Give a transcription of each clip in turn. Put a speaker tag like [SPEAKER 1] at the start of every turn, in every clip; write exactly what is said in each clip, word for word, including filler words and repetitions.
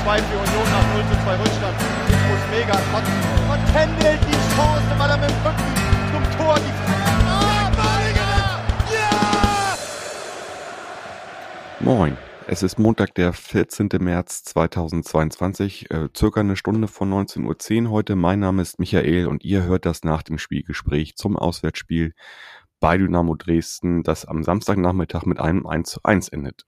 [SPEAKER 1] zwei für Union nach null zu zwei Rückstand. Ich muss mega kotzen. Und händelt die Chance, weil er mit dem Rücken zum Tor die Ah, Balinger! Ja!
[SPEAKER 2] Moin, es ist Montag, der vierzehnten März zweitausendzweiundzwanzig, äh, circa eine Stunde von neunzehn Uhr zehn heute. Mein Name ist Michael und ihr hört das nach dem Spielgespräch zum Auswärtsspiel bei Dynamo Dresden, das am Samstagnachmittag mit einem eins zu eins endet.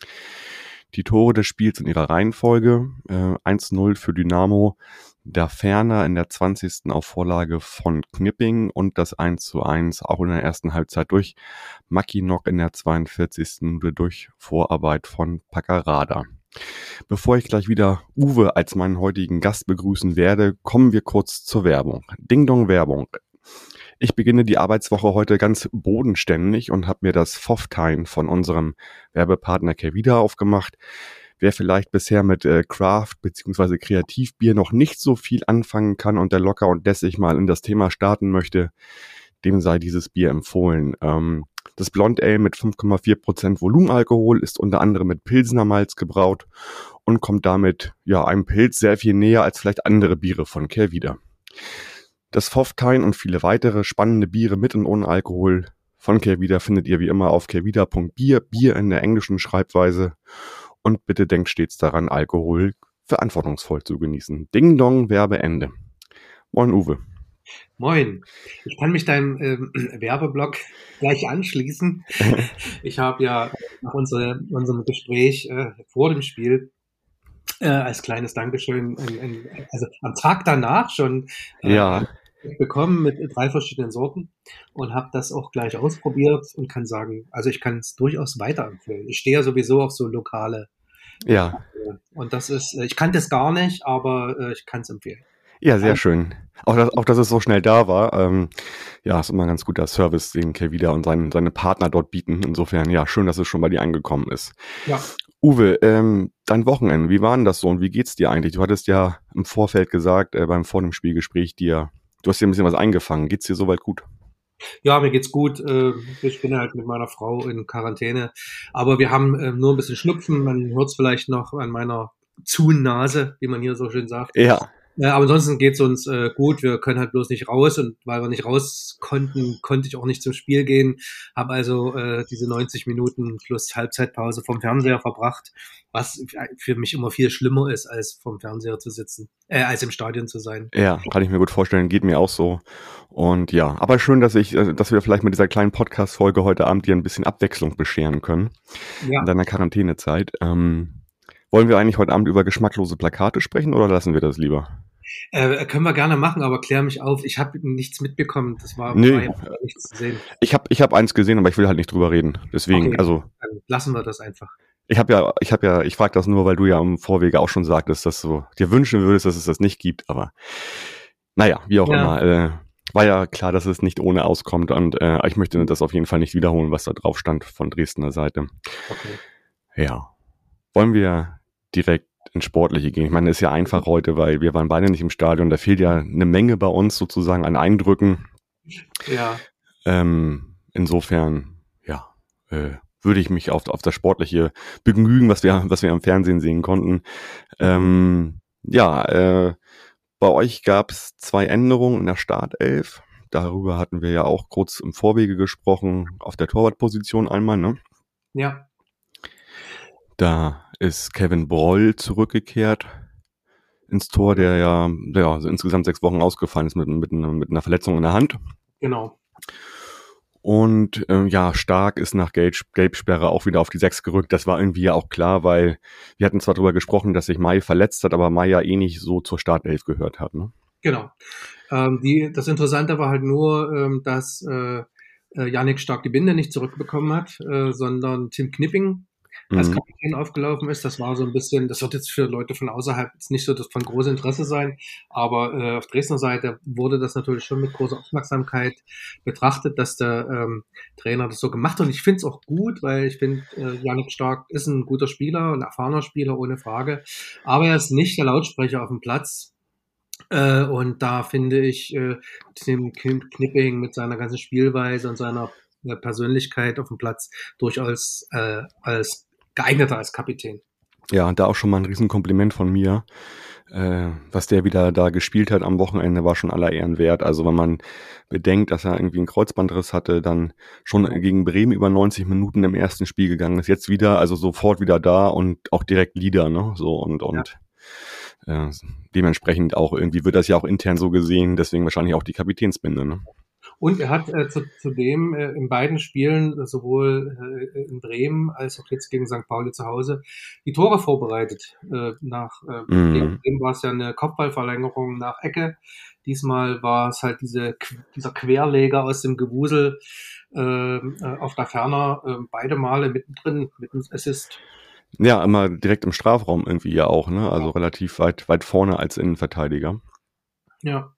[SPEAKER 2] Die Tore des Spiels in ihrer Reihenfolge, äh, eins zu null für Dynamo, da Ferner in der zwanzigsten auf Vorlage von Knipping und das eins zu eins auch in der ersten Halbzeit durch Mackinock in der zweiundvierzigsten Minute durch Vorarbeit von Paccarada. Bevor ich gleich wieder Uwe als meinen heutigen Gast begrüßen werde, kommen wir kurz zur Werbung. Ding Dong Werbung. Ich beginne die Arbeitswoche heute ganz bodenständig und habe mir das Pfofftein von unserem Werbepartner Kervida aufgemacht. Wer vielleicht bisher mit äh, Craft bzw. Kreativbier noch nicht so viel anfangen kann und der locker und lässig mal in das Thema starten möchte, dem sei dieses Bier empfohlen. Ähm, das Blond Ale mit fünf Komma vier Prozent Volumenalkohol ist unter anderem mit Pilsner Malz gebraut und kommt damit ja einem Pilz sehr viel näher als vielleicht andere Biere von Kervida. Das Pfofftein und viele weitere spannende Biere mit und ohne Alkohol von Kervida findet ihr wie immer auf kervida punkt bier, Bier in der englischen Schreibweise. Und bitte denkt stets daran, Alkohol verantwortungsvoll zu genießen. Ding Dong, Werbeende. Moin Uwe.
[SPEAKER 3] Moin. Ich kann mich deinem ähm, Werbeblock gleich anschließen. Ich habe ja nach unsere, unserem Gespräch äh, vor dem Spiel äh, als kleines Dankeschön, ein, ein, also am Tag danach schon äh,
[SPEAKER 2] Ja.
[SPEAKER 3] bekommen mit drei verschiedenen Sorten und habe das auch gleich ausprobiert und kann sagen, also ich kann es durchaus weiterempfehlen. Ich stehe ja sowieso auf so lokale.
[SPEAKER 2] Ja.
[SPEAKER 3] Und das ist, ich kannte es gar nicht, aber äh, ich kann es empfehlen.
[SPEAKER 2] Ja, sehr schön. Auch, dass, auch, dass es so schnell da war. Ähm, ja, ist immer ein ganz guter Service, den Kervida und sein, seine Partner dort bieten. Insofern, ja, schön, dass es schon bei dir angekommen ist.
[SPEAKER 3] Ja.
[SPEAKER 2] Uwe, ähm, dein Wochenende, wie war denn das so und wie geht's dir eigentlich? Du hattest ja im Vorfeld gesagt, äh, beim vor dem Spielgespräch dir, du hast dir ein bisschen was eingefangen. Geht's dir soweit gut?
[SPEAKER 3] Ja, mir geht's gut. Ich bin halt mit meiner Frau in Quarantäne. Aber wir haben nur ein bisschen Schnupfen. Man hört es vielleicht noch an meiner Zunase, wie man hier so schön sagt.
[SPEAKER 2] Ja.
[SPEAKER 3] Aber ansonsten geht's uns äh, gut. Wir können halt bloß nicht raus. Und weil wir nicht raus konnten, konnte ich auch nicht zum Spiel gehen. Habe also äh, diese neunzig Minuten plus Halbzeitpause vom Fernseher verbracht, was für mich immer viel schlimmer ist, als vom Fernseher zu sitzen, äh, als im Stadion zu sein.
[SPEAKER 2] Ja, kann ich mir gut vorstellen. Geht mir auch so. Und ja, aber schön, dass ich, dass wir vielleicht mit dieser kleinen Podcast-Folge heute Abend dir ein bisschen Abwechslung bescheren können. Ja. In deiner Quarantänezeit. Ähm, wollen wir eigentlich heute Abend über geschmacklose Plakate sprechen oder lassen wir das lieber?
[SPEAKER 3] Äh, können wir gerne machen, aber klär mich auf. Ich habe nichts mitbekommen. Das war,
[SPEAKER 2] nee.
[SPEAKER 3] war ja nichts zu sehen.
[SPEAKER 2] Ich habe ich hab eins gesehen, aber ich will halt nicht drüber reden. Deswegen,
[SPEAKER 3] okay,
[SPEAKER 2] also.
[SPEAKER 3] Dann lassen wir das einfach.
[SPEAKER 2] Ich habe ja, ich habe ja, ich frage das nur, weil du ja im Vorwege auch schon sagtest, dass du dir wünschen würdest, dass es das nicht gibt. Aber naja, wie auch ja. immer. Äh, war ja klar, dass es nicht ohne auskommt. Und äh, ich möchte das auf jeden Fall nicht wiederholen, was da drauf stand von Dresdner Seite.
[SPEAKER 3] Okay.
[SPEAKER 2] Ja. Wollen wir direkt ins Sportliche gehen? Ich meine, ist ja einfach heute, weil wir waren beide nicht im Stadion. Da fehlt ja eine Menge bei uns sozusagen an Eindrücken.
[SPEAKER 3] Ja.
[SPEAKER 2] Ähm, insofern, ja, äh, würde ich mich auf, auf das Sportliche begnügen, was wir, was wir am Fernsehen sehen konnten. Ähm, ja, äh, bei euch gab es zwei Änderungen in der Startelf. Darüber hatten wir ja auch kurz im Vorwege gesprochen, auf der Torwartposition einmal, ne?
[SPEAKER 3] Ja.
[SPEAKER 2] Da ist Kevin Broll zurückgekehrt ins Tor, der ja, ja also insgesamt sechs Wochen ausgefallen ist mit, mit, mit einer Verletzung in der Hand.
[SPEAKER 3] Genau.
[SPEAKER 2] Und ähm, ja, Stark ist nach Gelb- Gelbsperre auch wieder auf die Sechs gerückt. Das war irgendwie ja auch klar, weil wir hatten zwar darüber gesprochen, dass sich Mai verletzt hat, aber Mai ja eh nicht so zur Startelf gehört hat. Ne?
[SPEAKER 3] Genau. Ähm, die, das Interessante war halt nur, ähm, dass äh, Yannick Stark die Binde nicht zurückbekommen hat, äh, sondern Tim Knipping als Kapitän mhm. aufgelaufen ist. Das war so ein bisschen, das wird jetzt für Leute von außerhalb jetzt nicht so das von großem Interesse sein, aber äh, auf Dresdner Seite wurde das natürlich schon mit großer Aufmerksamkeit betrachtet, dass der ähm, Trainer das so gemacht hat. Und ich finde es auch gut, weil ich finde, äh, Yannick Stark ist ein guter Spieler, ein erfahrener Spieler, ohne Frage, aber er ist nicht der Lautsprecher auf dem Platz. Äh, und da finde ich äh, Tim Knipping mit seiner ganzen Spielweise und seiner äh, Persönlichkeit auf dem Platz durchaus äh, als geeigneter als Kapitän.
[SPEAKER 2] Ja, da auch schon mal ein Riesenkompliment von mir. Äh, was der wieder da gespielt hat am Wochenende, war schon aller Ehren wert. Also wenn man bedenkt, dass er irgendwie einen Kreuzbandriss hatte, dann schon gegen Bremen über neunzig Minuten im ersten Spiel gegangen ist, jetzt wieder, also sofort wieder da und auch direkt Leader, ne? So und und ja. äh, dementsprechend auch irgendwie wird das ja auch intern so gesehen, deswegen wahrscheinlich auch die Kapitänsbinde, ne?
[SPEAKER 3] Und er hat äh, zu, zudem äh, in beiden Spielen, äh, sowohl äh, in Bremen als auch jetzt gegen Sankt Pauli zu Hause, die Tore vorbereitet. Äh, nach äh,
[SPEAKER 2] Mhm.
[SPEAKER 3] gegen Bremen war es ja eine Kopfballverlängerung nach Ecke. Diesmal war es halt diese, dieser Querleger aus dem Gewusel äh, äh, auf der Ferner, äh, beide Male mittendrin mit einem Assist.
[SPEAKER 2] Ja, immer direkt im Strafraum irgendwie ja auch, ne? Also relativ weit, weit vorne als Innenverteidiger.
[SPEAKER 3] Ja.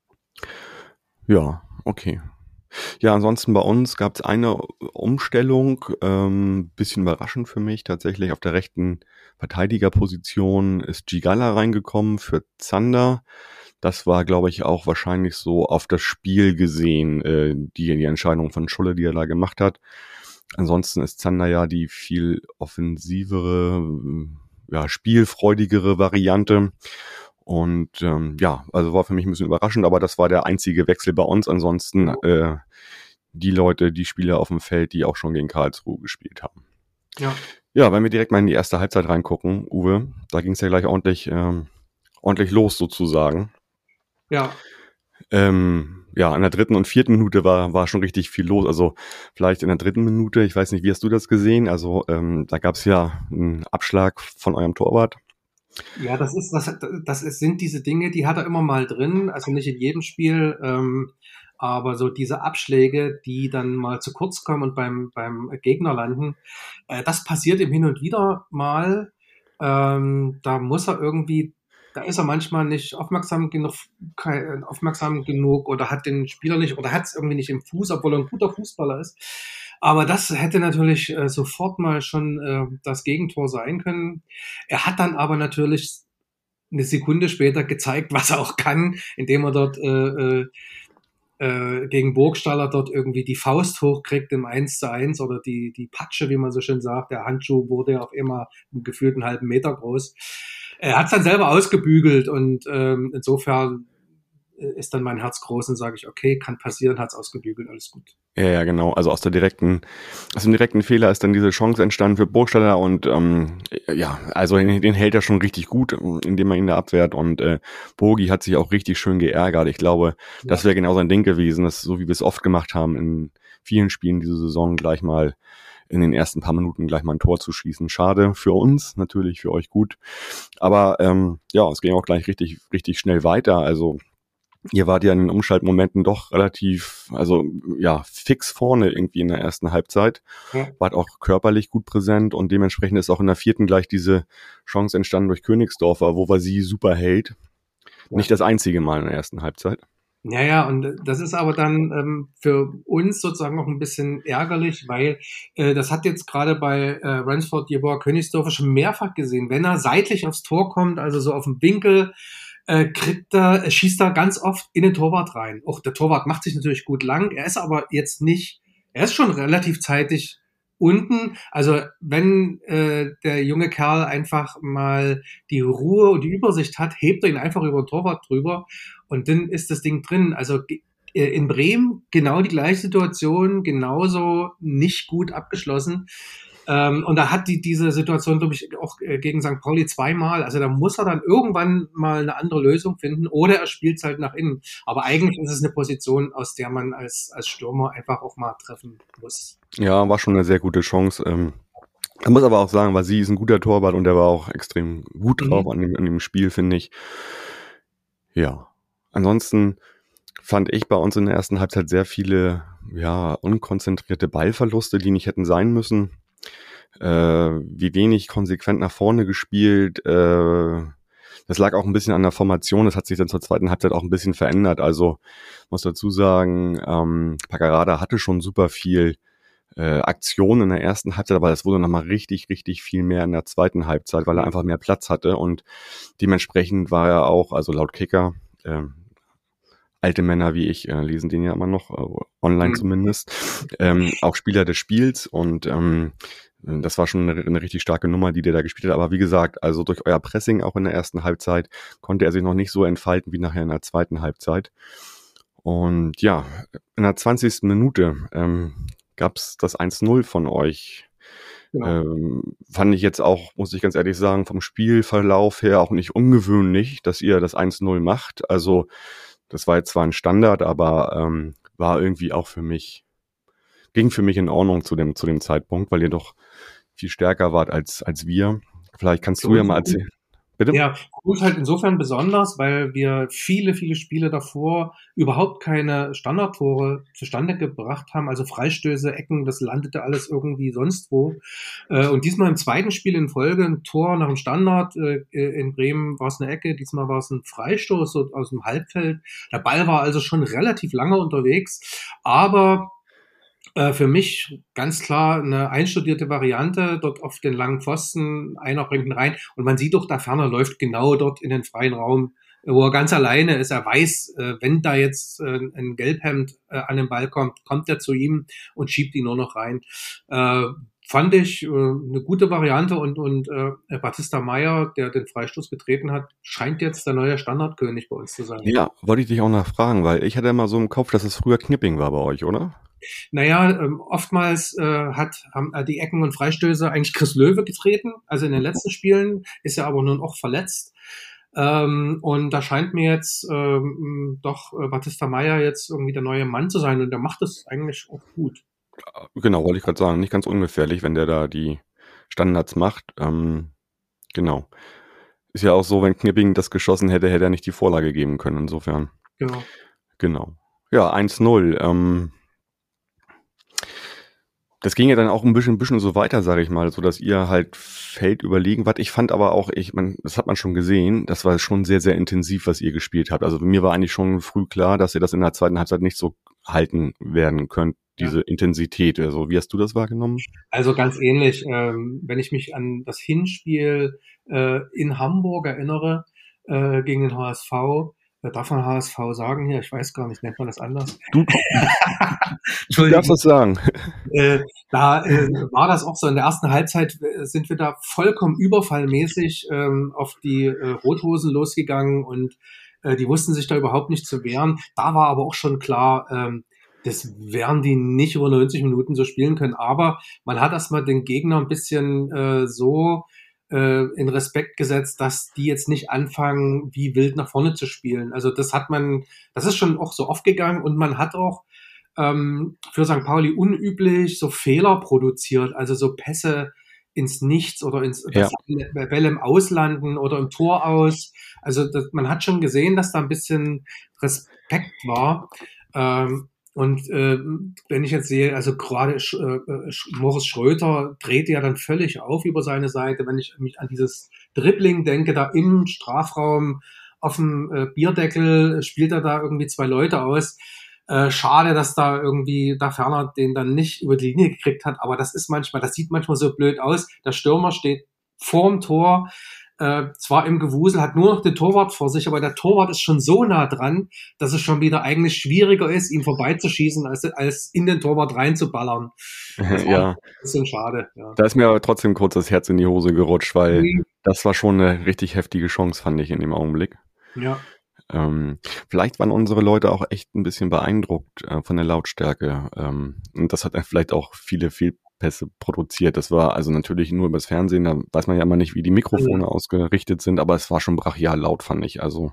[SPEAKER 2] Ja, okay. Ja, ansonsten bei uns gab es eine Umstellung, ähm, bisschen überraschend für mich tatsächlich. Auf der rechten Verteidigerposition ist Gigala reingekommen für Zander. Das war, glaube ich, auch wahrscheinlich so auf das Spiel gesehen, äh, die, die Entscheidung von Schulle, die er da gemacht hat. Ansonsten ist Zander ja die viel offensivere, ja, spielfreudigere Variante. Und ähm, ja, also war für mich ein bisschen überraschend, aber das war der einzige Wechsel bei uns. Ansonsten äh, die Leute, die Spieler auf dem Feld, die auch schon gegen Karlsruhe gespielt haben.
[SPEAKER 3] Ja.
[SPEAKER 2] Ja, wenn wir direkt mal in die erste Halbzeit reingucken, Uwe, da ging es ja gleich ordentlich, ähm, ordentlich los sozusagen.
[SPEAKER 3] Ja.
[SPEAKER 2] Ähm, ja, in der dritten und vierten Minute war war schon richtig viel los. Also vielleicht in der dritten Minute, ich weiß nicht, wie hast du das gesehen? Also ähm, da gab es ja einen Abschlag von eurem Torwart.
[SPEAKER 3] Ja, das ist, das, das ist, sind diese Dinge, die hat er immer mal drin, also nicht in jedem Spiel, ähm, aber so diese Abschläge, die dann mal zu kurz kommen und beim, beim Gegner landen, äh, das passiert ihm hin und wieder mal. Ähm, da muss er irgendwie, da ist er manchmal nicht aufmerksam genug, kein, aufmerksam genug oder hat den Spieler nicht oder hat es irgendwie nicht im Fuß, obwohl er ein guter Fußballer ist. Aber das hätte natürlich äh, sofort mal schon äh, das Gegentor sein können. Er hat dann aber natürlich eine Sekunde später gezeigt, was er auch kann, indem er dort äh, äh, gegen Burgstaller dort irgendwie die Faust hochkriegt im eins zu eins oder die, die Patsche, wie man so schön sagt. Der Handschuh wurde ja auf immer gefühlt einen halben Meter groß. Er hat es dann selber ausgebügelt und ähm, insofern ist dann mein Herz groß und sage ich, okay, kann passieren, hat es ausgebügelt, alles gut.
[SPEAKER 2] Ja, ja, genau. Also aus der direkten, aus dem direkten Fehler ist dann diese Chance entstanden für Burgstaller und ähm, ja, also den, den hält er schon richtig gut, indem er ihn da abwehrt und äh, Bogi hat sich auch richtig schön geärgert. Ich glaube, ja. Das wäre genau sein Ding gewesen, dass so wie wir es oft gemacht haben in vielen Spielen diese Saison gleich mal in den ersten paar Minuten gleich mal ein Tor zu schießen. Schade für uns, natürlich für euch gut. Aber ähm, ja, es ging auch gleich richtig, richtig schnell weiter. Also ihr wart ja in den Umschaltmomenten doch relativ, also ja, fix vorne irgendwie in der ersten Halbzeit. Ja. Wart auch körperlich gut präsent und dementsprechend ist auch in der vierten gleich diese Chance entstanden durch Königsdorfer, wo wir sie super hält. Ja. Nicht das einzige Mal in der ersten Halbzeit.
[SPEAKER 3] Ja, ja, und das ist aber dann ähm, für uns sozusagen noch ein bisschen ärgerlich, weil äh, das hat jetzt gerade bei äh, Ransford Jeboa Königsdorfer schon mehrfach gesehen. Wenn er seitlich aufs Tor kommt, also so auf dem Winkel, Äh, kriegt er, er schießt da ganz oft in den Torwart rein. Auch der Torwart macht sich natürlich gut lang. Er ist aber jetzt nicht, er ist schon relativ zeitig unten. Also wenn äh, der junge Kerl einfach mal die Ruhe und die Übersicht hat, hebt er ihn einfach über den Torwart drüber und dann ist das Ding drin. Also äh, in Bremen genau die gleiche Situation, genauso nicht gut abgeschlossen. Ähm, und da hat die diese Situation, glaube ich, auch äh, gegen Sankt Pauli zweimal. Also da muss er dann irgendwann mal eine andere Lösung finden oder er spielt es halt nach innen. Aber eigentlich ist es eine Position, aus der man als, als Stürmer einfach auch mal treffen muss.
[SPEAKER 2] Ja, war schon eine sehr gute Chance. Ähm, man muss aber auch sagen, weil sie ist ein guter Torwart und der war auch extrem gut drauf mhm. an, dem, an dem Spiel, finde ich. Ja, ansonsten fand ich bei uns in der ersten Halbzeit sehr viele ja unkonzentrierte Ballverluste, die nicht hätten sein müssen. Äh, wie wenig konsequent nach vorne gespielt. Äh, das lag auch ein bisschen an der Formation. Das hat sich dann zur zweiten Halbzeit auch ein bisschen verändert. Also muss dazu sagen, ähm, Paccarada hatte schon super viel äh, Aktion in der ersten Halbzeit, aber das wurde nochmal richtig, richtig viel mehr in der zweiten Halbzeit, weil er einfach mehr Platz hatte und dementsprechend war er auch, also laut Kicker, äh, alte Männer wie ich äh, lesen den ja immer noch, äh, online
[SPEAKER 3] Mhm.
[SPEAKER 2] zumindest, ähm, auch Spieler des Spiels und ähm, das war schon eine, eine richtig starke Nummer, die der da gespielt hat. Aber wie gesagt, also durch euer Pressing auch in der ersten Halbzeit konnte er sich noch nicht so entfalten wie nachher in der zweiten Halbzeit. Und ja, in der zwanzigsten Minute ähm, gab es das eins null von euch.
[SPEAKER 3] Genau.
[SPEAKER 2] Ähm, fand ich jetzt auch, muss ich ganz ehrlich sagen, vom Spielverlauf her auch nicht ungewöhnlich, dass ihr das eins null macht. Also das war jetzt zwar ein Standard, aber ähm, war irgendwie auch für mich, ging für mich in Ordnung zu dem, zu dem Zeitpunkt, weil ihr doch viel stärker wart als, als wir. Vielleicht kannst
[SPEAKER 3] Für
[SPEAKER 2] du ja
[SPEAKER 3] uns
[SPEAKER 2] mal erzählen. Bitte?
[SPEAKER 3] Ja, für uns halt insofern besonders, weil wir viele, viele Spiele davor überhaupt keine Standardtore zustande gebracht haben. Also Freistöße, Ecken, das landete alles irgendwie sonst wo. Äh, Und diesmal im zweiten Spiel in Folge ein Tor nach dem Standard. Äh, In Bremen war es eine Ecke, diesmal war es ein Freistoß so aus dem Halbfeld. Der Ball war also schon relativ lange unterwegs, aber äh, für mich ganz klar eine einstudierte Variante, dort auf den langen Pfosten, einer bringt ihn rein und man sieht doch, der Ferner läuft genau dort in den freien Raum, äh, wo er ganz alleine ist. Er weiß, äh, wenn da jetzt äh, ein Gelbhemd äh, an den Ball kommt, kommt er zu ihm und schiebt ihn nur noch rein. Äh, Fand ich äh, eine gute Variante und, und äh, Batista Meyer, der den Freistoß getreten hat, scheint jetzt der neue Standardkönig bei uns zu sein.
[SPEAKER 2] Ja, wollte ich dich auch nachfragen, weil ich hatte immer so im Kopf, dass es früher Knipping war bei euch, oder?
[SPEAKER 3] Naja, ähm, oftmals äh, hat, haben äh, die Ecken und Freistöße eigentlich Chris Löwe getreten. Also in den letzten Spielen ist er aber nun auch verletzt. Ähm, und da scheint mir jetzt ähm, doch äh, Batista Meyer jetzt irgendwie der neue Mann zu sein. Und der macht das eigentlich auch gut.
[SPEAKER 2] Genau, wollte ich gerade sagen, nicht ganz ungefährlich, wenn der da die Standards macht. Ähm, genau. Ist ja auch so, wenn Knipping das geschossen hätte, hätte er nicht die Vorlage geben können, insofern.
[SPEAKER 3] Genau.
[SPEAKER 2] Genau. Ja, eins null. Ähm, das ging ja dann auch ein bisschen, ein bisschen so weiter, sage ich mal, so dass ihr halt Feld überlegen wart. Ich fand aber auch, ich man, das hat man schon gesehen, das war schon sehr, sehr intensiv, was ihr gespielt habt. Also mir war eigentlich schon früh klar, dass ihr das in der zweiten Halbzeit nicht so halten werden könnt, diese
[SPEAKER 3] Ja.
[SPEAKER 2] Intensität. Also wie hast du das wahrgenommen?
[SPEAKER 3] Also ganz ähnlich, ähm, wenn ich mich an das Hinspiel äh, in Hamburg erinnere, äh, gegen den H S V, äh, darf man H S V sagen hier? Ich weiß gar nicht, nennt man das anders?
[SPEAKER 2] Du, du darfst
[SPEAKER 3] Entschuldigung.
[SPEAKER 2] das sagen.
[SPEAKER 3] Äh, da äh, war das auch so. In der ersten Halbzeit äh, sind wir da vollkommen überfallmäßig ähm, auf die äh, Rothosen losgegangen und äh, die wussten sich da überhaupt nicht zu wehren. Da war aber auch schon klar, ähm, das werden die nicht über neunzig Minuten so spielen können. Aber man hat erstmal den Gegner ein bisschen äh, so äh, in Respekt gesetzt, dass die jetzt nicht anfangen, wie wild nach vorne zu spielen. Also das hat man, das ist schon auch so aufgegangen und man hat auch ähm, für Sankt Pauli unüblich so Fehler produziert, also so Pässe ins Nichts oder ins
[SPEAKER 2] Ja.
[SPEAKER 3] das Bälle im Auslanden oder im Tor aus. Also das, man hat schon gesehen, dass da ein bisschen Respekt war. Ähm, und äh, wenn ich jetzt sehe, also gerade Sch äh, Sch Moritz Schröter dreht ja dann völlig auf über seine Seite, wenn ich mich an dieses Dribbling denke, da im Strafraum auf dem äh, Bierdeckel spielt er da irgendwie zwei Leute aus. Äh, schade, dass da irgendwie da Ferner den dann nicht über die Linie gekriegt hat, aber das ist manchmal, das sieht manchmal so blöd aus. Der Stürmer steht vorm Tor, äh, zwar im Gewusel, hat nur noch den Torwart vor sich, aber der Torwart ist schon so nah dran, dass es schon wieder eigentlich schwieriger ist, ihm vorbeizuschießen, als, als in den Torwart reinzuballern. Das war
[SPEAKER 2] Ja.
[SPEAKER 3] ein bisschen schade. Ja.
[SPEAKER 2] Da ist mir aber trotzdem kurz das Herz in die Hose gerutscht, weil
[SPEAKER 3] Mhm.
[SPEAKER 2] das war schon eine richtig heftige Chance, fand ich in dem Augenblick.
[SPEAKER 3] Ja.
[SPEAKER 2] Ähm, vielleicht waren unsere Leute auch echt ein bisschen beeindruckt äh, von der Lautstärke. Ähm, und das hat dann vielleicht auch viele Fehlpässe produziert. Das war also natürlich nur übers Fernsehen, da weiß man ja immer nicht, wie die Mikrofone
[SPEAKER 3] Mhm.
[SPEAKER 2] ausgerichtet sind, aber es war schon brachial laut, fand ich, also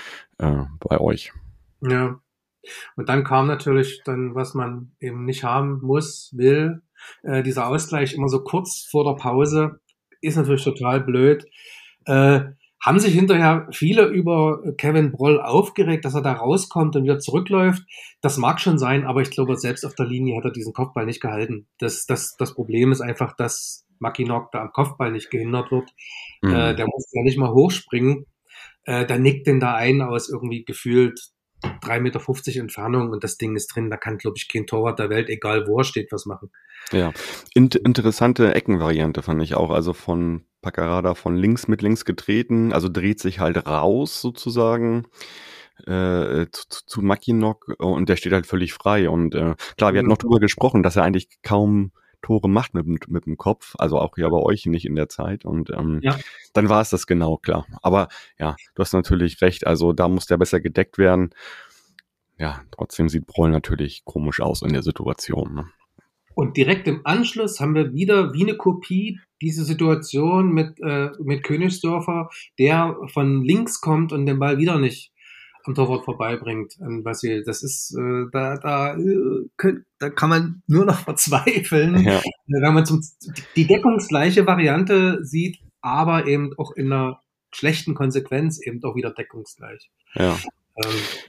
[SPEAKER 2] äh, bei euch.
[SPEAKER 3] Ja. Und dann kam natürlich dann, was man eben nicht haben muss, will, äh, dieser Ausgleich immer so kurz vor der Pause, ist natürlich total blöd. Äh, haben sich hinterher viele über Kevin Broll aufgeregt, dass er da rauskommt und wieder zurückläuft. Das mag schon sein, aber ich glaube, selbst auf der Linie hat er diesen Kopfball nicht gehalten. Das, das, das Problem ist einfach, dass Mackinock da am Kopfball nicht gehindert wird.
[SPEAKER 2] Mhm.
[SPEAKER 3] Äh, der muss ja nicht mal hochspringen. Äh, der nickt den da ein aus irgendwie gefühlt drei Meter fünfzig Entfernung und das Ding ist drin. Da kann, glaube ich, kein Torwart der Welt, egal wo er steht, was machen.
[SPEAKER 2] Ja, Int interessante Eckenvariante fand ich auch. Also von Paccarada von links mit links getreten, also dreht sich halt raus sozusagen. äh, zu, zu, zu Mackinock und der steht halt völlig frei. Und äh, klar, wir hatten noch drüber gesprochen, dass er eigentlich kaum Tore macht mit, mit, mit dem Kopf, also auch ja bei euch nicht in der Zeit. Und ähm,
[SPEAKER 3] Ja.
[SPEAKER 2] dann war es das genau, klar. Aber ja, du hast natürlich recht, also da muss der besser gedeckt werden. Ja, trotzdem sieht Broll natürlich komisch aus in der Situation. Ne?
[SPEAKER 3] Und direkt im Anschluss haben wir wieder wie eine Kopie diese Situation mit, äh, mit Königsdörfer, der von links kommt und den Ball wieder nicht am Torwart vorbeibringt an Vasil. Das ist, äh, da, da, äh, könnt, da kann man nur noch verzweifeln,
[SPEAKER 2] Ja.
[SPEAKER 3] wenn man zum, die deckungsgleiche Variante sieht, aber eben auch in einer schlechten Konsequenz eben auch wieder deckungsgleich.
[SPEAKER 2] Ja.
[SPEAKER 3] Ähm,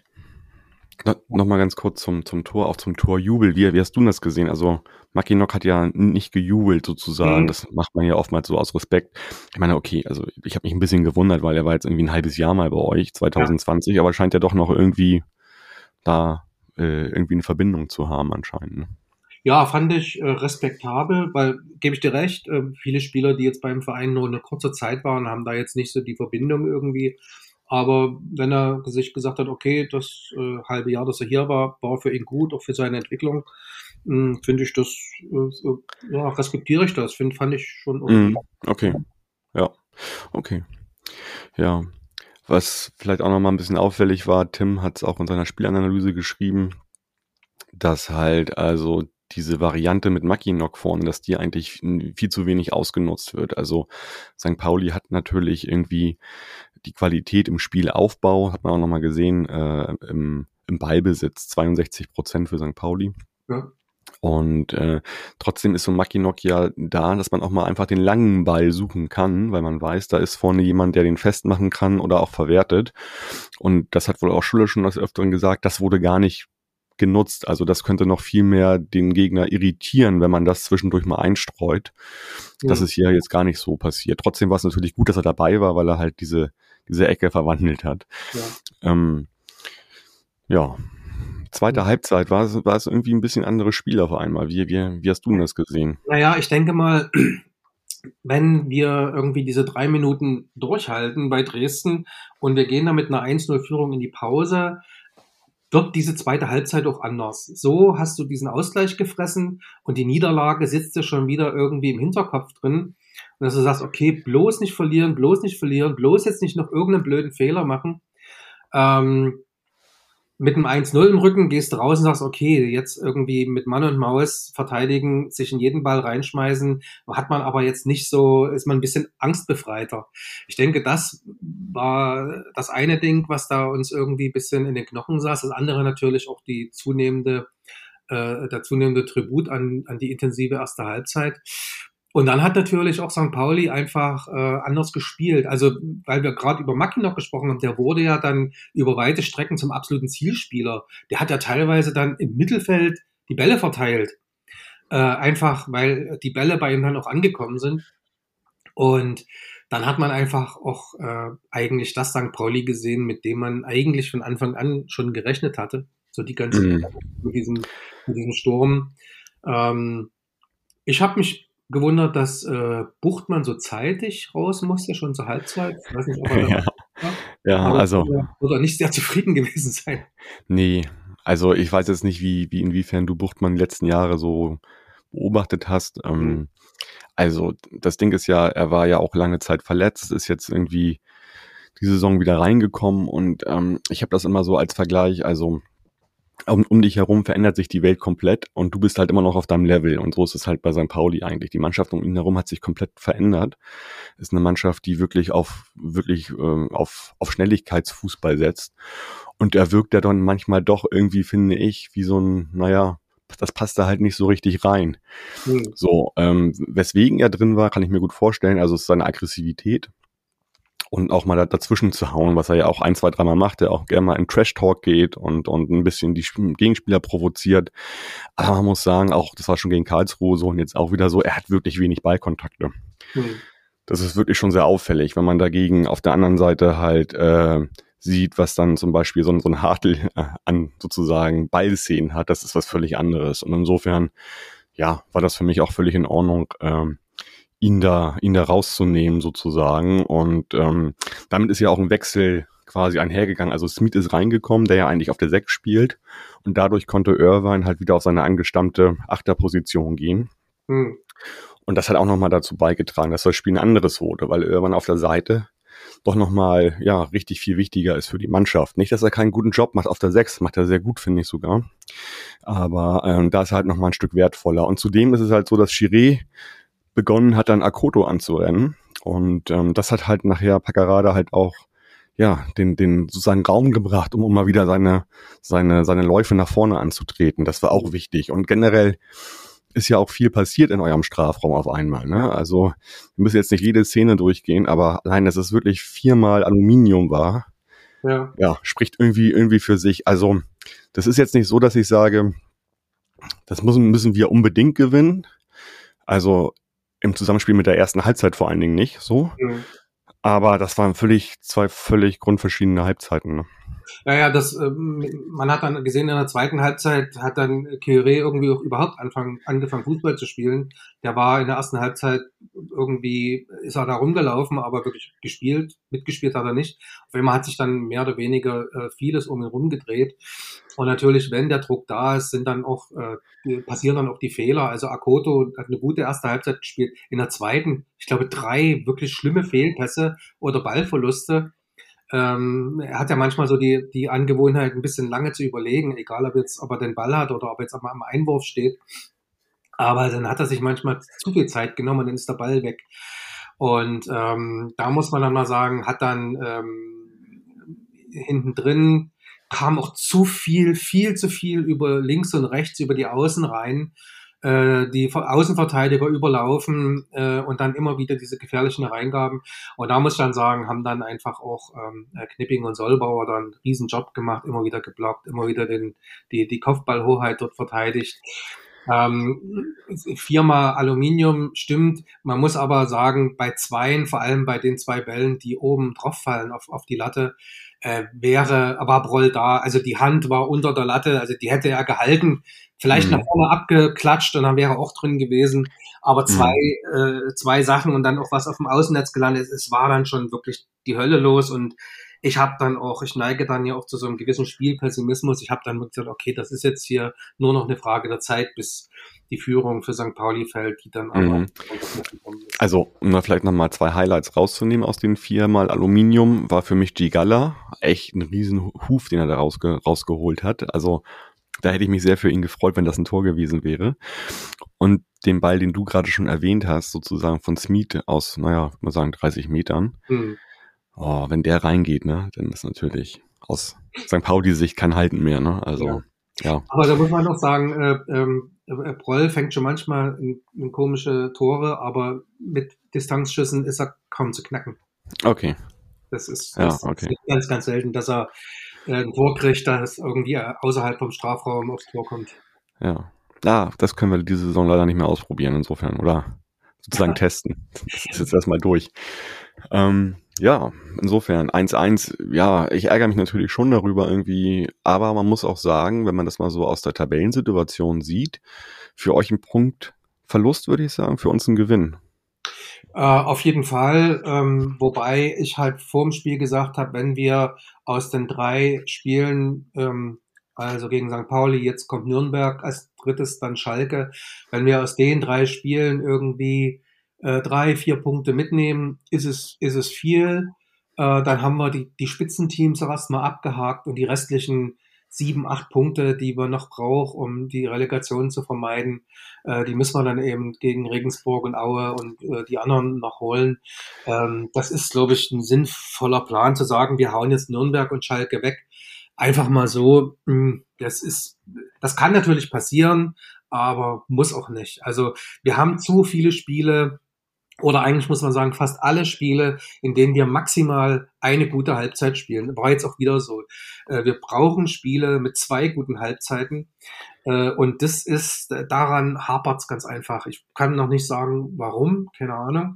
[SPEAKER 2] No, Nochmal ganz kurz zum, zum Tor, auch zum Torjubel. Wie, wie hast du das gesehen? Also Mackinock hat ja nicht gejubelt sozusagen.
[SPEAKER 3] Mhm.
[SPEAKER 2] Das macht man ja oftmals so aus Respekt. Ich meine, okay, also ich habe mich ein bisschen gewundert, weil er war jetzt irgendwie ein halbes Jahr mal bei euch, zwanzig zwanzig, ja. Aber scheint ja doch noch irgendwie da äh, irgendwie eine Verbindung zu haben anscheinend. Ne?
[SPEAKER 3] Ja, fand ich äh, respektabel, weil, gebe ich dir recht, äh, viele Spieler, die jetzt beim Verein nur eine kurze Zeit waren, haben da jetzt nicht so die Verbindung irgendwie. Aber wenn er sich gesagt hat, okay, das äh, halbe Jahr, dass er hier war, war für ihn gut, auch für seine Entwicklung, finde ich das, äh, ja, respektiere ich das, find, fand ich schon okay.
[SPEAKER 2] Mm, okay, ja, okay, ja. Was vielleicht auch nochmal ein bisschen auffällig war, Tim hat es auch in seiner Spielanalyse geschrieben, dass halt also diese Variante mit Mackinock vorne, dass die eigentlich viel zu wenig ausgenutzt wird. Also Sankt Pauli hat natürlich irgendwie die Qualität im Spielaufbau, hat man auch nochmal gesehen, äh, im, im Ballbesitz, zweiundsechzig Prozent für Sankt Pauli.
[SPEAKER 3] Ja.
[SPEAKER 2] Und äh, trotzdem ist so Mackinock ja da, dass man auch mal einfach den langen Ball suchen kann, weil man weiß, da ist vorne jemand, der den festmachen kann oder auch verwertet. Und das hat wohl auch Schuller schon des Öfteren gesagt, das wurde gar nicht genutzt. Also das könnte noch viel mehr den Gegner irritieren, wenn man das zwischendurch mal einstreut. Ja. Das ist hier jetzt gar nicht so passiert. Trotzdem war es natürlich gut, dass er dabei war, weil er halt diese, diese Ecke verwandelt hat. Ja. Ähm, ja. Zweite ja. Halbzeit war es, war es irgendwie ein bisschen anderes Spiel auf einmal. Wie, wie, wie hast du das gesehen?
[SPEAKER 3] Naja, ich denke mal, wenn wir irgendwie diese drei Minuten durchhalten bei Dresden und wir gehen da mit einer eins null Führung in die Pause, wird diese zweite Halbzeit auch anders. So hast du diesen Ausgleich gefressen und die Niederlage sitzt dir schon wieder irgendwie im Hinterkopf drin. Und dass du sagst, okay, bloß nicht verlieren, bloß nicht verlieren, bloß jetzt nicht noch irgendeinen blöden Fehler machen. Ähm, mit einem eins null im Rücken gehst du raus und sagst, okay, jetzt irgendwie mit Mann und Maus verteidigen, sich in jeden Ball reinschmeißen, hat man aber jetzt nicht so, ist man ein bisschen angstbefreiter. Ich denke, das war das eine Ding, was da uns irgendwie ein bisschen in den Knochen saß. Das andere natürlich auch die zunehmende, äh, der zunehmende Tribut an, an die intensive erste Halbzeit. Und dann hat natürlich auch Sankt Pauli einfach äh, anders gespielt. Also, weil wir gerade über Mackinock gesprochen haben, der wurde ja dann über weite Strecken zum absoluten Zielspieler. Der hat ja teilweise dann im Mittelfeld die Bälle verteilt. Äh, einfach, weil die Bälle bei ihm dann auch angekommen sind. Und dann hat man einfach auch äh, eigentlich das Sankt Pauli gesehen, mit dem man eigentlich von Anfang an schon gerechnet hatte. So die ganze
[SPEAKER 2] Mhm.
[SPEAKER 3] mit diesem, mit diesem Sturm. Ähm, ich habe mich gewundert, dass äh, Buchtmann so zeitig raus musste, schon zur Halbzeit. Ich weiß nicht, ob er
[SPEAKER 2] Ja, ja
[SPEAKER 3] aber
[SPEAKER 2] also
[SPEAKER 3] oder nicht sehr zufrieden gewesen sein.
[SPEAKER 2] nee, also ich weiß jetzt nicht, wie, wie inwiefern du Buchtmann die letzten Jahre so beobachtet hast. Ähm,
[SPEAKER 3] Mhm.
[SPEAKER 2] Also das Ding ist ja, er war ja auch lange Zeit verletzt, ist jetzt irgendwie die Saison wieder reingekommen und ähm, ich habe das immer so als Vergleich, also um, um dich herum verändert sich die Welt komplett und du bist halt immer noch auf deinem Level und so ist es halt bei Sankt Pauli eigentlich. Die Mannschaft um ihn herum hat sich komplett verändert. Ist eine Mannschaft, die wirklich auf wirklich äh, auf auf Schnelligkeitsfußball setzt und er wirkt ja dann manchmal doch irgendwie, finde ich, wie so ein, naja, das passt da halt nicht so richtig rein.
[SPEAKER 3] Mhm.
[SPEAKER 2] So, ähm, weswegen er drin war, kann ich mir gut vorstellen. Also es ist seine Aggressivität und auch mal da, dazwischen zu hauen, was er ja auch ein, zwei, dreimal macht, der auch gerne mal in Trash-Talk geht und und ein bisschen die Sp- Gegenspieler provoziert. Aber man muss sagen, auch das war schon gegen Karlsruhe so und jetzt auch wieder so, er hat wirklich wenig Ballkontakte.
[SPEAKER 3] Mhm.
[SPEAKER 2] Das ist wirklich schon sehr auffällig, wenn man dagegen auf der anderen Seite halt äh, sieht, was dann zum Beispiel so ein, so ein Hartl äh, an sozusagen Ballszenen hat, das ist was völlig anderes. Und insofern, ja, war das für mich auch völlig in Ordnung, ähm, ihn da ihn da rauszunehmen sozusagen. Und ähm, damit ist ja auch ein Wechsel quasi einhergegangen. Also Smith ist reingekommen, der ja eigentlich auf der sechs spielt und dadurch konnte Irvine halt wieder auf seine angestammte Achterposition gehen. Hm. Und das hat auch nochmal dazu beigetragen, dass das Spiel ein anderes wurde, weil Irvine auf der Seite doch nochmal, ja, richtig viel wichtiger ist für die Mannschaft. Nicht, dass er keinen guten Job macht auf der sechs, macht er sehr gut, finde ich sogar. Aber ähm, da ist er halt nochmal ein Stück wertvoller. Und zudem ist es halt so, dass Chiré begonnen hat, dann Akoto anzurennen. Und ähm, das hat halt nachher Paccarada halt auch, ja, den, den sozusagen Raum gebracht, um, um mal wieder seine, seine, seine Läufe nach vorne anzutreten. Das war auch wichtig. Und generell ist ja auch viel passiert in eurem Strafraum auf einmal, ne? Also, wir müssen jetzt nicht jede Szene durchgehen, aber allein, dass es wirklich viermal Aluminium war, ja, ja spricht irgendwie, irgendwie für sich. Also, das ist jetzt nicht so, dass ich sage, das müssen, müssen wir unbedingt gewinnen. Also, im Zusammenspiel mit der ersten Halbzeit vor allen Dingen nicht, so. Mhm. Aber das waren völlig, zwei völlig grundverschiedene Halbzeiten, ne?
[SPEAKER 3] Naja, das, ähm, man hat dann gesehen, in der zweiten Halbzeit hat dann Chiré irgendwie auch überhaupt anfangen, angefangen, Fußball zu spielen. Der war in der ersten Halbzeit irgendwie, ist er da rumgelaufen, aber wirklich gespielt, mitgespielt hat er nicht. Auf einmal hat sich dann mehr oder weniger äh, vieles um ihn rumgedreht. Und natürlich, wenn der Druck da ist, sind dann auch, äh, passieren dann auch die Fehler. Also Akoto hat eine gute erste Halbzeit gespielt. In der zweiten, ich glaube, drei wirklich schlimme Fehlpässe oder Ballverluste. Ähm, er hat ja manchmal so die, die Angewohnheit, ein bisschen lange zu überlegen, egal ob jetzt, ob er den Ball hat oder ob er jetzt am Einwurf steht. Aber dann hat er sich manchmal zu viel Zeit genommen und dann ist der Ball weg. Und ähm, da muss man dann mal sagen, hat dann ähm, hinten drin kam auch zu viel, viel zu viel über links und rechts, über die Außen rein. Die Außenverteidiger überlaufen äh, und dann immer wieder diese gefährlichen Reingaben. Und da muss ich dann sagen, haben dann einfach auch ähm, Knipping und Sollbauer dann einen riesen Job gemacht, immer wieder geblockt, immer wieder den, die, die Kopfballhoheit dort verteidigt. Ähm, viermal Aluminium stimmt. Man muss aber sagen, bei zweien, vor allem bei den zwei Bällen, die oben drauf fallen auf, auf die Latte, äh, wäre, war Broll da. Also die Hand war unter der Latte, also die hätte er gehalten, vielleicht mhm. nach vorne abgeklatscht und dann wäre er auch drin gewesen. Aber zwei, mhm. äh, zwei Sachen und dann auch was auf dem Außennetz gelandet. Es war dann schon wirklich die Hölle los und ich habe dann auch, ich neige dann ja auch zu so einem gewissen Spielpessimismus. Ich habe dann gesagt, okay, das ist jetzt hier nur noch eine Frage der Zeit, bis die Führung für Sankt Pauli fällt, die dann aber
[SPEAKER 2] mhm. Also, um da vielleicht nochmal zwei Highlights rauszunehmen aus den viermal Aluminium, war für mich Gigalla echt ein riesen Huf, den er da rausge- rausgeholt hat. Also, da hätte ich mich sehr für ihn gefreut, wenn das ein Tor gewesen wäre. Und den Ball, den du gerade schon erwähnt hast, sozusagen von Smith aus, naja, ich würde mal sagen dreißig Metern. Mhm. Oh, wenn der reingeht, ne, dann ist natürlich aus Sankt Pauli-Sicht kein Halten mehr, ne, also, ja. ja.
[SPEAKER 3] Aber da muss man doch sagen, äh, äh, Broll fängt schon manchmal in, in komische Tore, aber mit Distanzschüssen ist er kaum zu knacken.
[SPEAKER 2] Okay.
[SPEAKER 3] Das ist, das
[SPEAKER 2] ja, okay.
[SPEAKER 3] ist ganz, ganz selten, dass er äh, ein Tor kriegt, das irgendwie außerhalb vom Strafraum aufs Tor kommt.
[SPEAKER 2] Ja. Ja, das können wir diese Saison leider nicht mehr ausprobieren, insofern, oder sozusagen testen. Das ist jetzt erstmal durch. Ähm, ja, insofern eins eins, ja, ich ärgere mich natürlich schon darüber irgendwie, aber man muss auch sagen, wenn man das mal so aus der Tabellensituation sieht, für euch ein Punktverlust, würde ich sagen, für uns ein Gewinn.
[SPEAKER 3] Äh, auf jeden Fall, ähm, wobei ich halt vorm Spiel gesagt habe, wenn wir aus den drei Spielen, ähm, also gegen Sankt Pauli, jetzt kommt Nürnberg als drittes, dann Schalke, wenn wir aus den drei Spielen irgendwie äh, drei, vier Punkte mitnehmen, ist es, ist es viel. Äh, dann haben wir die, die Spitzenteams erstmal abgehakt und die restlichen sieben, acht Punkte, die wir noch brauchen, um die Relegation zu vermeiden, äh, die müssen wir dann eben gegen Regensburg und Aue und äh, die anderen noch holen. Ähm, das ist, glaube ich, ein sinnvoller Plan zu sagen, wir hauen jetzt Nürnberg und Schalke weg. Einfach mal so, mh, das ist, das kann natürlich passieren, aber muss auch nicht. Also wir haben zu viele Spiele, oder eigentlich muss man sagen, fast alle Spiele, in denen wir maximal eine gute Halbzeit spielen. War jetzt auch wieder so. Wir brauchen Spiele mit zwei guten Halbzeiten. Und das ist, daran hapert's ganz einfach. Ich kann noch nicht sagen, warum, keine Ahnung.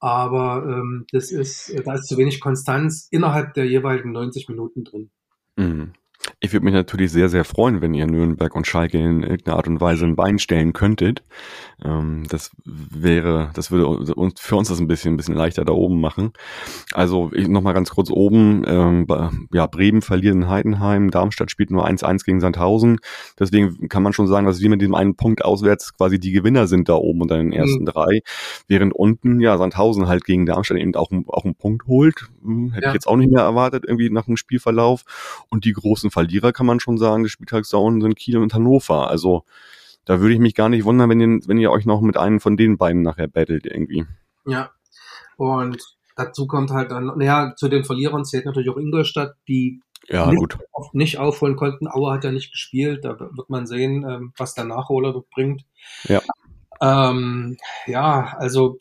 [SPEAKER 3] Aber das ist, da ist zu wenig Konstanz innerhalb der jeweiligen neunzig Minuten drin.
[SPEAKER 2] Mhm. Ich würde mich natürlich sehr, sehr freuen, wenn ihr Nürnberg und Schalke in irgendeiner Art und Weise ein Bein stellen könntet. Ähm, das wäre, das würde uns, für uns das ein bisschen, ein bisschen leichter da oben machen. Also ich noch mal ganz kurz oben, ähm, ja, Bremen verliert in Heidenheim, Darmstadt spielt nur eins eins gegen Sandhausen. Deswegen kann man schon sagen, dass wir mit dem einen Punkt auswärts quasi die Gewinner sind da oben unter den ersten mhm. drei. Während unten, ja, Sandhausen halt gegen Darmstadt eben auch, auch einen Punkt holt. Hm, hätte ja. ich jetzt auch nicht mehr erwartet, irgendwie nach dem Spielverlauf. Und die großen Verlierer, kann man schon sagen, des Spieltags da unten sind Kiel und Hannover. Also da würde ich mich gar nicht wundern, wenn ihr, wenn ihr euch noch mit einem von den beiden nachher battelt irgendwie.
[SPEAKER 3] Ja, und dazu kommt halt dann, naja, zu den Verlierern zählt natürlich auch Ingolstadt, die
[SPEAKER 2] ja,
[SPEAKER 3] nicht,
[SPEAKER 2] gut.
[SPEAKER 3] Auf, nicht aufholen konnten. Aue hat ja nicht gespielt, da wird man sehen, was der Nachholer bringt.
[SPEAKER 2] Ja.
[SPEAKER 3] Ähm, ja, also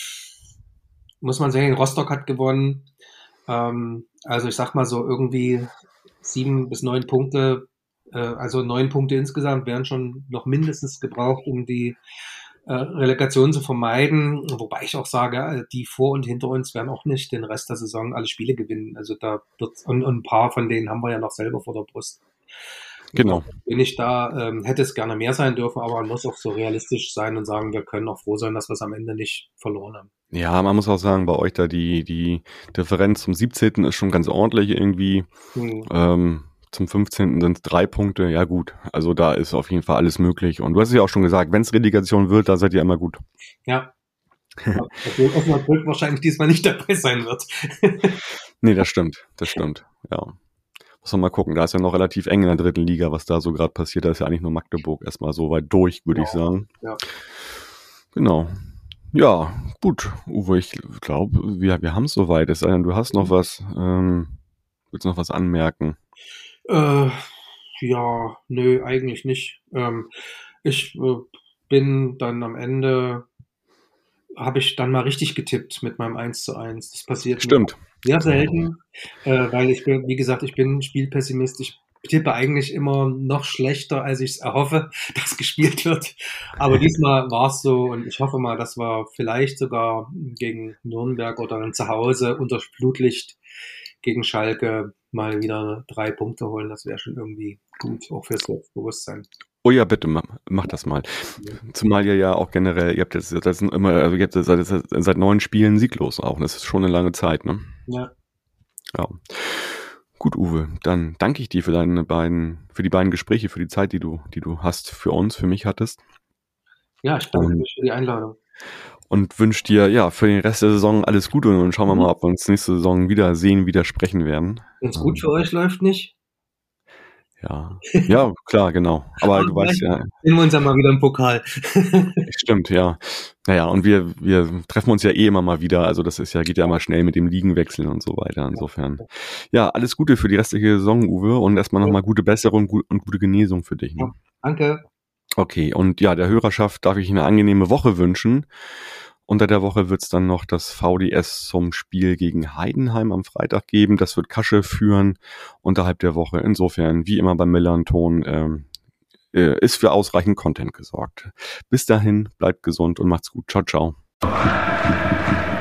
[SPEAKER 3] muss man sehen, Rostock hat gewonnen. Ähm, also ich sag mal so irgendwie sieben bis neun Punkte, äh, also neun Punkte insgesamt wären schon noch mindestens gebraucht, um die äh, Relegation zu vermeiden. Wobei ich auch sage, die vor und hinter uns werden auch nicht den Rest der Saison alle Spiele gewinnen. Also da wird und, und ein paar von denen haben wir ja noch selber vor der Brust.
[SPEAKER 2] Genau.
[SPEAKER 3] Bin ich da, ähm, hätte es gerne mehr sein dürfen, aber man muss auch so realistisch sein und sagen, wir können auch froh sein, dass wir es am Ende nicht verloren haben.
[SPEAKER 2] Ja, man muss auch sagen, bei euch da die, die Differenz zum siebzehnten ist schon ganz ordentlich irgendwie. Hm. Ähm, zum fünfzehnten sind es drei Punkte. Ja gut, also da ist auf jeden Fall alles möglich. Und du hast es ja auch schon gesagt, wenn es Relegation wird, da seid ihr immer gut.
[SPEAKER 3] Ja. Obwohl Osnabrück wahrscheinlich diesmal nicht dabei sein wird.
[SPEAKER 2] Nee, das stimmt, das stimmt, ja. Muss man mal gucken, da ist ja noch relativ eng in der dritten Liga, was da so gerade passiert. Da ist ja eigentlich nur Magdeburg erstmal so weit durch, würde ja, ich sagen.
[SPEAKER 3] Ja.
[SPEAKER 2] Genau. Ja, gut, Uwe, ich glaube, wir, wir haben es soweit. Es sei denn, du hast noch was, ähm, willst noch was anmerken?
[SPEAKER 3] Äh, ja, nö, eigentlich nicht. Ähm, ich äh, bin dann am Ende, habe ich dann mal richtig getippt mit meinem eins zu eins. Das passiert
[SPEAKER 2] Stimmt.
[SPEAKER 3] sehr selten, äh, weil ich bin, wie gesagt, ich bin Spielpessimist. Ich tippe eigentlich immer noch schlechter, als ich es erhoffe, dass gespielt wird. Aber diesmal war es so und ich hoffe mal, dass wir vielleicht sogar gegen Nürnberg oder dann zu Hause unter Flutlicht gegen Schalke mal wieder drei Punkte holen. Das wäre schon irgendwie gut, auch fürs Selbstbewusstsein.
[SPEAKER 2] Oh ja, bitte, mach, mach das mal. Ja. Zumal ihr ja auch generell, ihr habt jetzt, das sind immer, also ihr habt seit, seit neun Spielen sieglos auch. Das ist schon eine lange Zeit, ne?
[SPEAKER 3] Ja.
[SPEAKER 2] Ja. Gut, Uwe, dann danke ich dir für deine beiden, für die beiden Gespräche, für die Zeit, die du, die du hast, für uns, für mich hattest.
[SPEAKER 3] Ja, ich danke dir für die Einladung.
[SPEAKER 2] Und wünsche dir, ja, für den Rest der Saison alles Gute und schauen wir mal, ob wir uns nächste Saison wieder sehen, wieder sprechen werden.
[SPEAKER 3] Wenn es gut für euch läuft, nicht?
[SPEAKER 2] Ja, ja, klar, genau. Aber, Aber du weißt ja.
[SPEAKER 3] Sehen wir uns ja mal wieder im Pokal.
[SPEAKER 2] Stimmt, ja. Naja, und wir, wir treffen uns ja eh immer mal wieder. Also das ist ja, geht ja mal schnell mit dem Ligenwechseln und so weiter. Insofern. Ja, alles Gute für die restliche Saison, Uwe. Und erstmal nochmal gute Besserung und gute Genesung für dich. Ne?
[SPEAKER 3] Ja, danke.
[SPEAKER 2] Okay, und ja, der Hörerschaft darf ich eine angenehme Woche wünschen. Unter der Woche wird es dann noch das V D S zum Spiel gegen Heidenheim am Freitag geben. Das wird Kasche führen unterhalb der Woche. Insofern, wie immer beim Millanton, ähm, äh, ist für ausreichend Content gesorgt. Bis dahin, bleibt gesund und macht's gut. Ciao, ciao.